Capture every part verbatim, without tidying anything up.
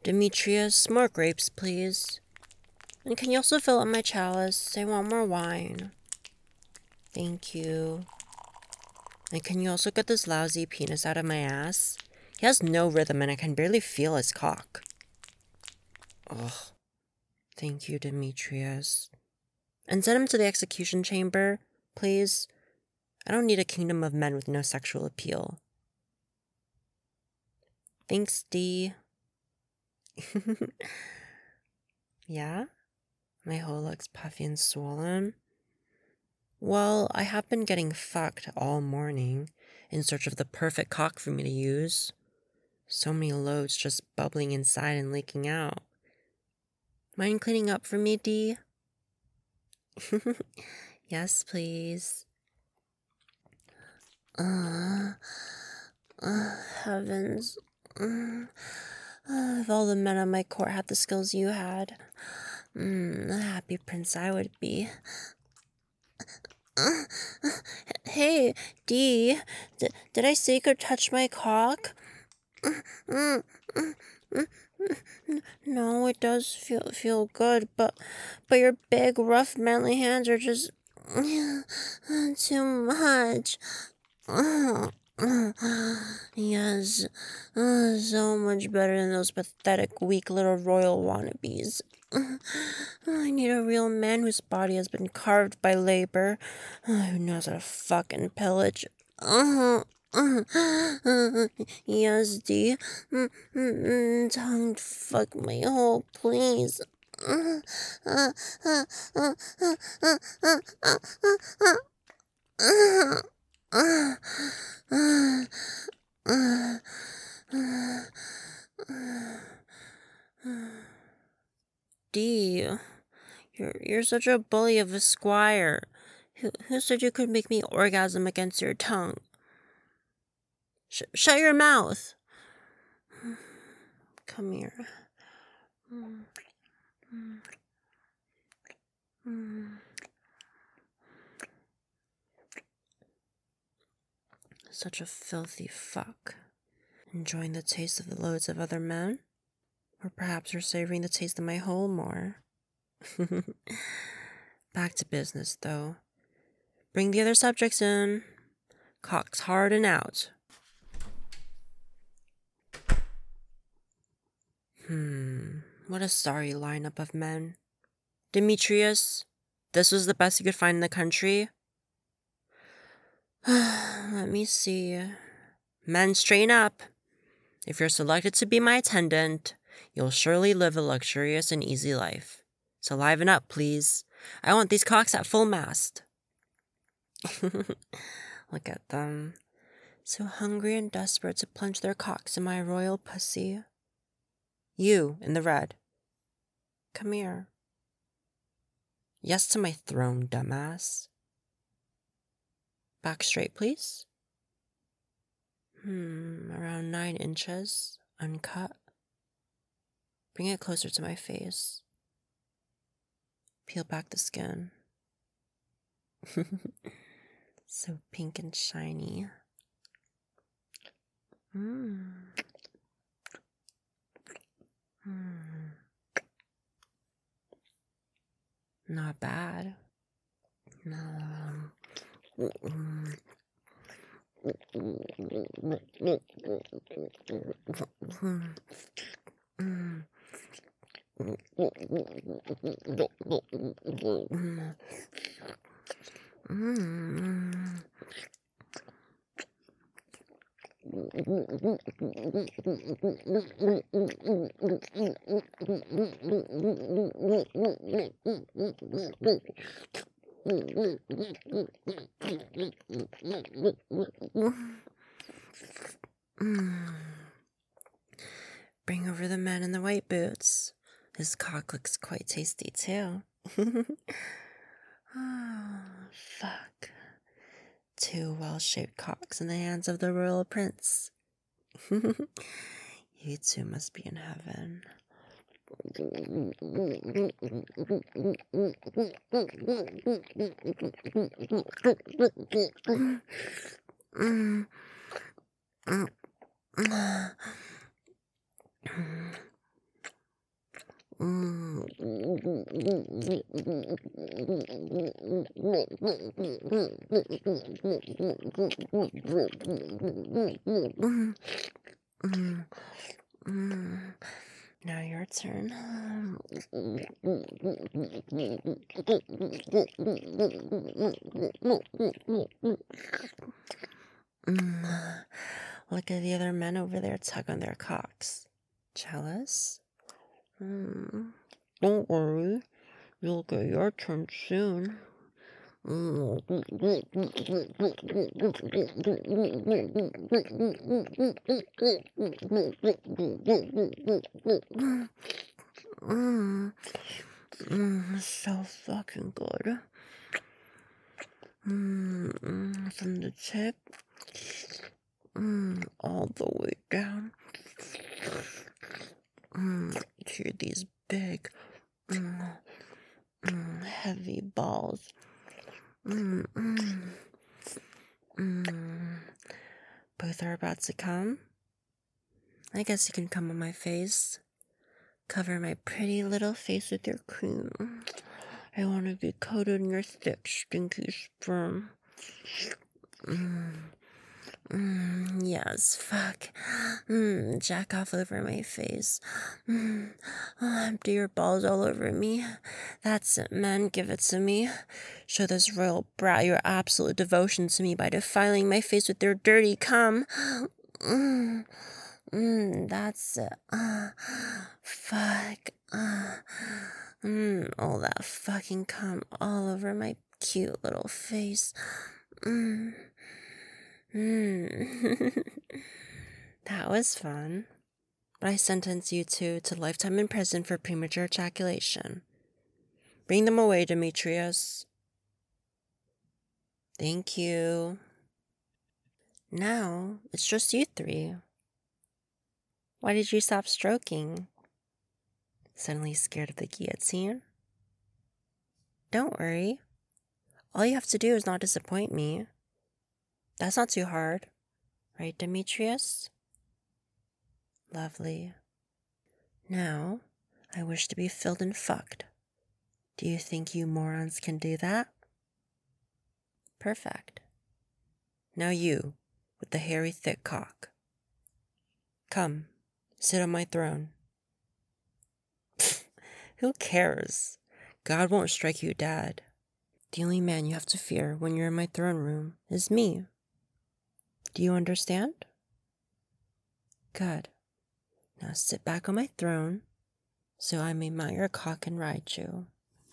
Demetrius, more grapes, please. And can you also fill up my chalice? I want more wine. Thank you. And can you also get this lousy penis out of my ass? He has no rhythm and I can barely feel his cock. Ugh. Thank you, Demetrius. And send him to the execution chamber, please. I don't need a kingdom of men with no sexual appeal. Thanks, D. Yeah? My hole looks puffy and swollen. Well, I have been getting fucked all morning in search of the perfect cock for me to use. So many loads just bubbling inside and leaking out. Mind cleaning up for me, D? Yes, please. Uh, uh, heavens. Uh, if all the men on my court had the skills you had, mm, a happy prince I would be. Uh, uh, hey, D, D- did I say you could touch my cock? No, it does feel feel good, but but your big, rough, manly hands are just too much. Yes, uh, so much better than those pathetic, weak little royal wannabes. I need a real man whose body has been carved by labor, who knows how to fuck and pillage. Yes, D. Tongue fuck my hole, please. D, you're you're such a bully of a squire. Who who said you could make me orgasm against your tongue? Sh- shut your mouth. Come here. Such a filthy fuck. Enjoying the taste of the loads of other men? Or perhaps you're savoring the taste of my hole more. Back to business, though. Bring the other subjects in. Cocks hard and out. Hmm, what a sorry lineup of men. Demetrius, this was the best you could find in the country? Let me see. Men, straighten up. If you're selected to be my attendant, you'll surely live a luxurious and easy life. So liven up, please. I want these cocks at full mast. Look at them. So hungry and desperate to plunge their cocks in my royal pussy. You, in the red. Come here. Yes to my throne, dumbass. Back straight, please. Hmm, around nine inches, uncut. Bring it closer to my face. Peel back the skin. So pink and shiny. Mm. Mm. Not bad. No. Mm. Mm. Mm. Bring over the man in the white boots. His cock looks quite tasty, too. Oh, fuck. Two well-shaped cocks in the hands of the royal prince. You two must be in heaven. Mm. Mm. Mm. Now your turn. Mm. Look at the other men over there tug on their cocks. Jealous? Mm. Don't worry. You'll get your turn soon. Mm. Mm. Mm. So fucking good. Mm. From the tip mm. all the way down mm. to these big mm. Mm. heavy balls. Mm. Mm. Mm. Both are about to come. I guess you can come on my face. Cover my pretty little face with your cream. I want to be coated in your thick, stinky sperm. Mm. Mm, yes, fuck. Mm, jack off over my face. Mm, oh, empty your balls all over me. That's it, man. Give it to me. Show this royal brat your absolute devotion to me by defiling my face with your dirty cum. Mm, mm, that's it. Uh, fuck. Uh, mm, all that fucking cum all over my cute little face. Mm. Mm. That was fun. But I sentence you two to lifetime in prison for premature ejaculation. Bring them away, Demetrius. Thank you. Now, it's just you three. Why did you stop stroking? Suddenly scared of the guillotine? Don't worry. All you have to do is not disappoint me. That's not too hard. Right, Demetrius? Lovely. Now, I wish to be filled and fucked. Do you think you morons can do that? Perfect. Now you, with the hairy thick cock. Come, sit on my throne. Who cares? God won't strike you dead. The only man you have to fear when you're in my throne room is me. Do you understand? Good. Now sit back on my throne so I may mount your cock and ride you.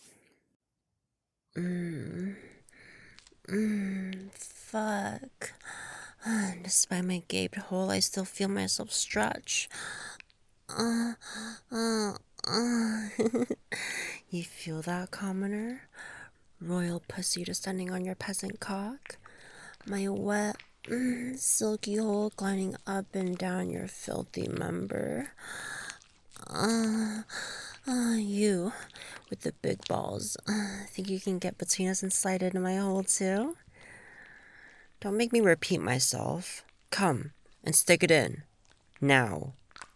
Mmm. Mmm. Fuck. Despite my gaped hole, I still feel myself stretch. Uh, uh, uh. You feel that, commoner? Royal pussy descending on your peasant cock? My wet, mm, silky hole gliding up and down your filthy member. Uh, uh, you, with the big balls, uh, think you can get between us and slide into my hole too? Don't make me repeat myself. Come and stick it in. Now.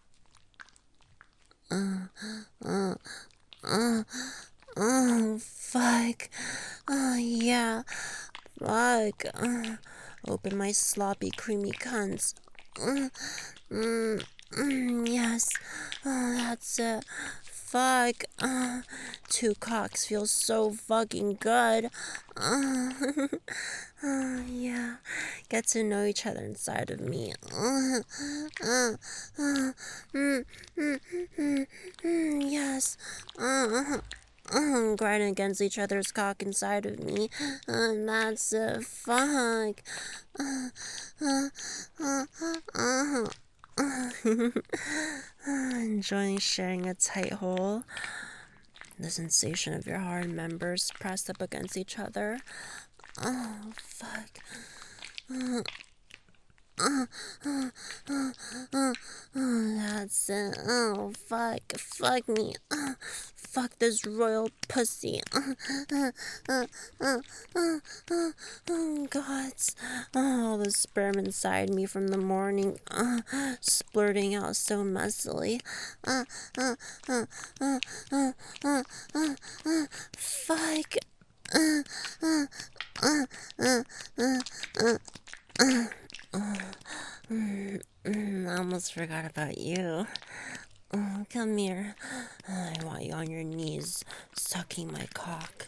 Uh, uh, uh, oh, fuck. Oh, yeah. Fuck. Uh, open my sloppy, creamy cunts. Uh, mm, mm, yes. Oh, that's it. Fuck. Uh, two cocks feel so fucking good. Uh, uh, yeah. Get to know each other inside of me. Uh, uh, uh, mm, mm, mm, mm, yes. Uh, uh, grinding against each other's cock inside of me. Uh, that's it. Fuck. Uh, uh, uh, uh, uh. Enjoying sharing a tight hole. The sensation of your hard members pressed up against each other. Oh, fuck. Uh, Uh, uh, uh, uh, uh, that's it. Oh, fuck. Fuck me. Uh, fuck this royal pussy. Uh, uh, uh, uh, uh, uh, oh, God. Oh, the sperm inside me from the morning. Uh, splurting out so messily. Uh, uh, uh, uh, uh, uh, uh, uh, fuck. Uh, uh, uh, uh, uh, uh, uh. Uh, mm, mm, I almost forgot about you. Oh, come here. I want you on your knees, sucking my cock.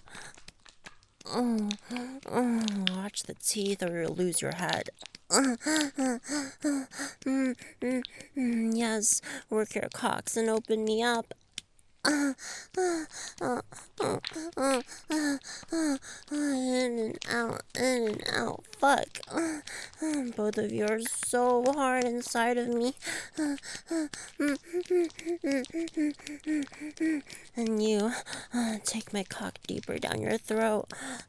Oh, oh, watch the teeth or you'll lose your head. Uh, uh, uh, mm, mm, mm, yes, work your cocks and open me up. Uh, uh, uh, uh, uh, uh, uh, in and out, in and out. Fuck. Uh, uh, both of you are so hard inside of me. Uh, uh, mm, mm, mm, mm, mm, mm, and you uh, take my cock deeper down your throat.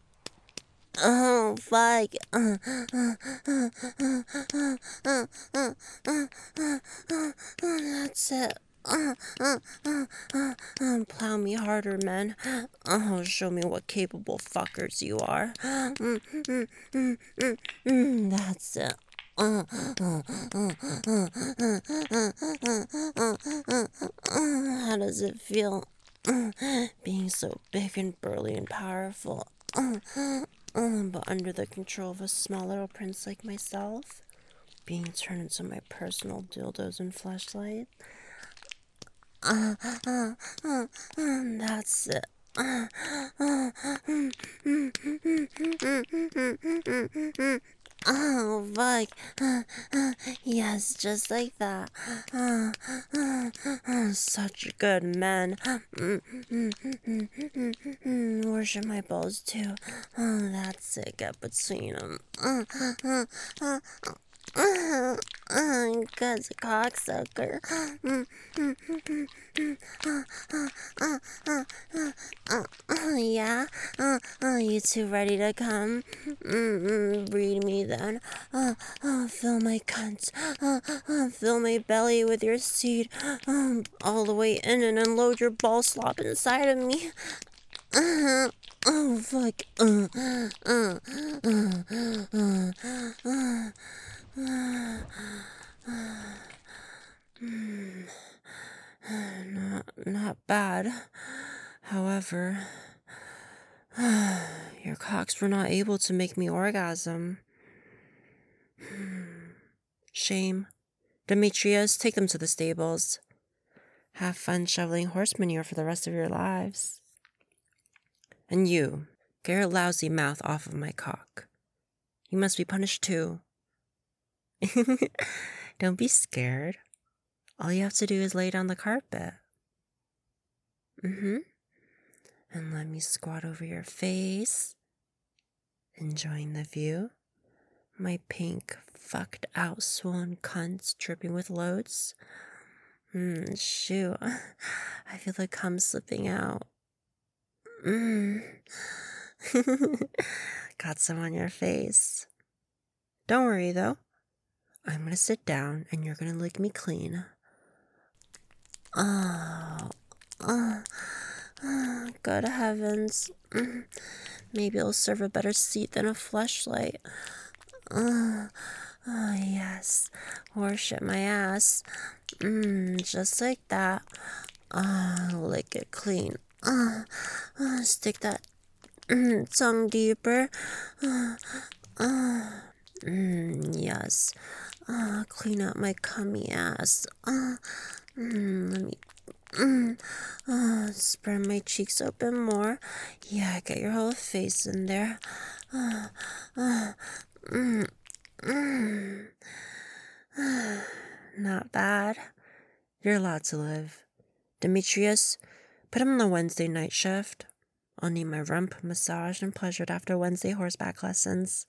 Oh, fuck. Uh, uh, uh, uh, uh, uh, uh, uh, uh, uh, that's it. Uh, uh, uh, uh, uh, plow me harder, man. Oh, show me what capable fuckers you are. Mm, mm, mm, mm, mm, that's it. Uh, uh, uh, uh, uh, uh, uh, uh, uh, uh, how does it feel? Uh, being so big and burly and powerful. Uh, uh, but under the control of a small little prince like myself. Being turned into my personal dildos and fleshlight. Uh, uh, uh, uh, that's it. Uh, uh, mm, mm, mm, mm, mm, mm, mm, mm. Oh, fuck. Uh, uh, yes, just like that. Uh, uh, uh, such good men. Mm, mm, mm, mm, mm, mm. Worship my balls, too. Oh, that's it. Get between them. Uh, uh, uh, uh, uh, God's a cocksucker. Mm, mm, mm, mm, mm. Uh, uh, uh, uh, uh, uh, uh, yeah? Uh, uh, you two ready to come? Mm-mm, breed me then. Uh, uh, fill my cunt. Uh, uh, fill my belly with your seed. Um, all the way in and unload your ball slop inside of me. Uh, oh, fuck. Uh, uh, uh, uh, uh, uh, uh, mm, not, not bad. However, your cocks were not able to make me orgasm. Shame. Demetrius, take them to the stables. Have fun shoveling horse manure for the rest of your lives. And you, get your lousy mouth off of my cock. You must be punished too. Don't be scared. All you have to do is lay down the carpet. Mm-hmm. And let me squat over your face, enjoying the view. My pink, fucked out, swollen cunts dripping with loads. Mmm, shoot. I feel the cum slipping out. Mmm. Got some on your face. Don't worry, though. I'm gonna sit down and you're gonna lick me clean. Oh, oh, oh good heavens. Mm. Maybe it'll serve a better seat than a fleshlight. Oh, oh, yes. Worship my ass. Mmm, just like that. Ah, oh, lick it clean. Ah, oh, oh, stick that mm, tongue deeper. Ah, ah, mm, yes. Ah, clean out my cummy ass. Ah, mm, let me. Mm, ah, spread my cheeks open more. Yeah, get your whole face in there. Ah, ah, mm, mm. Not bad. You're allowed to live. Demetrius, put him on the Wednesday night shift. I'll need my rump massaged and pleasured after Wednesday horseback lessons.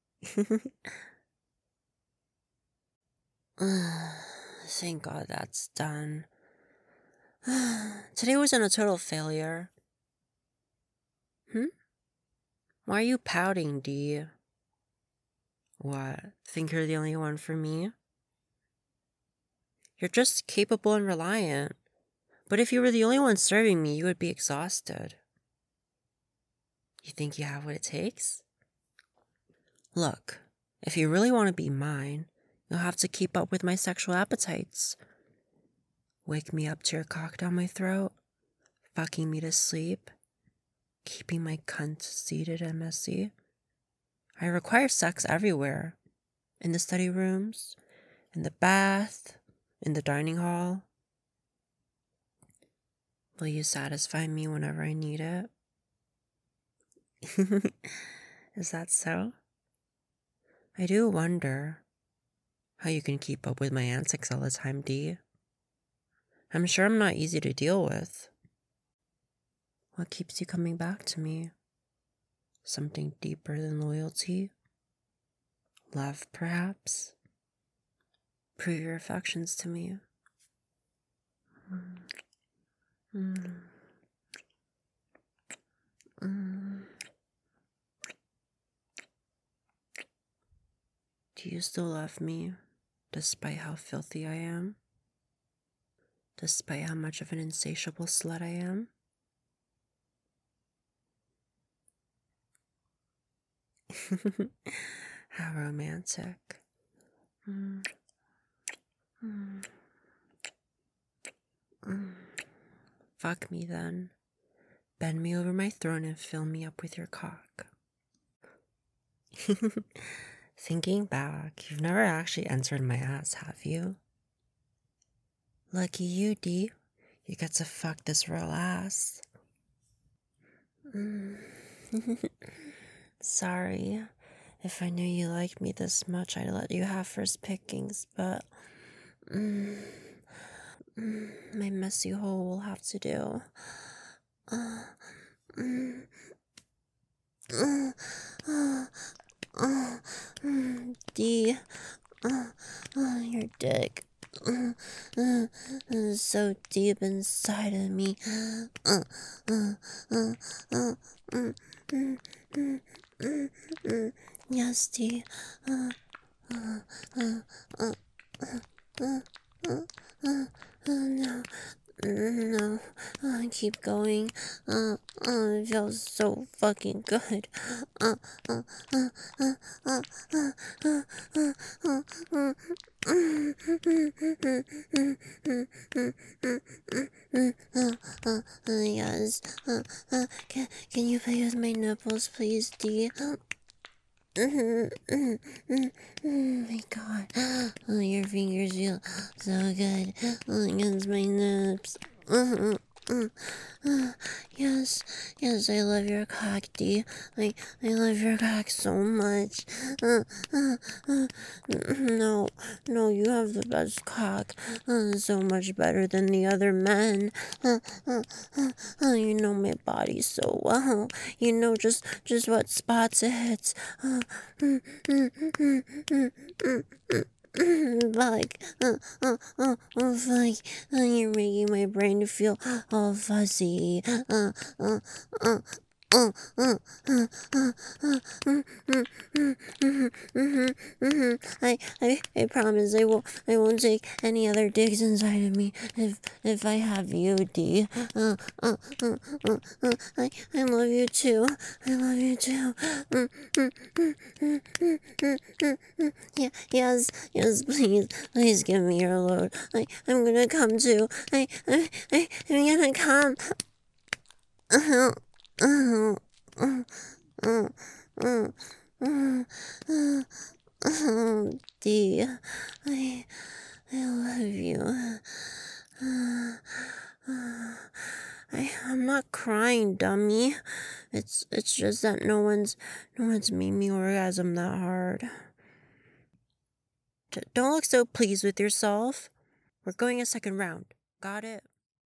Thank God that's done. Today wasn't a total failure. Hmm? Why are you pouting, Dee? What? Think you're the only one for me? You're just capable and reliant. But if you were the only one serving me, you would be exhausted. You think you have what it takes? Look, if you really want to be mine, you'll have to keep up with my sexual appetites. Wake me up to your cock down my throat, fucking me to sleep, keeping my cunt seated and messy. I require sex everywhere. In the study rooms, in the bath, in the dining hall. Will you satisfy me whenever I need it? Is that so? I do wonder how you can keep up with my antics all the time, D. I'm sure I'm not easy to deal with. What keeps you coming back to me? Something deeper than loyalty? Love, perhaps? Prove your affections to me. Mm. Mm. Mm. Do you still love me, despite how filthy I am? Despite how much of an insatiable slut I am? How romantic. Mm. Mm. Mm. Fuck me then. Bend me over my throne and fill me up with your cock. Thinking back, you've never actually entered my ass, have you? Lucky you, D. You get to fuck this real ass. Mm. Sorry. If I knew you liked me this much, I'd let you have first pickings, but mm, mm, my messy hole will have to do. Uh, mm, uh, uh, uh, mm, D, uh, uh, your dick uh, uh, is so deep inside of me. Uh, uh, uh, uh, mm, mm, mm, mm, mm. Yes, D. Uh, uh, uh, uh, uh, uh, uh, uh, uh, no. No, uh, keep going. Uh, uh, it feels so fucking good. Uh, uh, uh, uh, uh, uh, uh, uh, uh, uh, uh, yes. Uh, uh, can, can you play with my nipples, please, D? Oh my god. Oh, your fingers feel so good against my nips. Uh, uh, uh, yes, yes, I love your cock, D. I, I love your cock so much. Uh, uh, uh, no, no, you have the best cock. Uh, so much better than the other men. Uh, uh, uh, uh, you know my body so well. You know just, just what spots it hits. Uh, mm, mm, mm, mm, mm, mm. Like, uh, uh, uh, uh, like, uh, you're making my brain feel all fuzzy. Uh, uh, uh, uh, uh, uh, uh, uh, mm, mm, mm, mhm, mhm, mhm. I, I, I promise I won't, I won't take any other dicks inside of me if, if I have you, D. Uh, uh, uh, uh, uh, I, I love you too. I love you too. Mm, mm, mm, mm, mm, mm, mm, mm. Yeah, yes, yes, please, please give me your load. I, I'm gonna come too. I, I, I, I'm gonna come. Uh, uh, uh, uh, uh, uh, uh, uh, D, I, I love you. Uh, uh, I, I'm not crying, dummy. It's, it's just that no one's, no one's made me orgasm that hard. D- don't look so pleased with yourself. We're going a second round. Got it?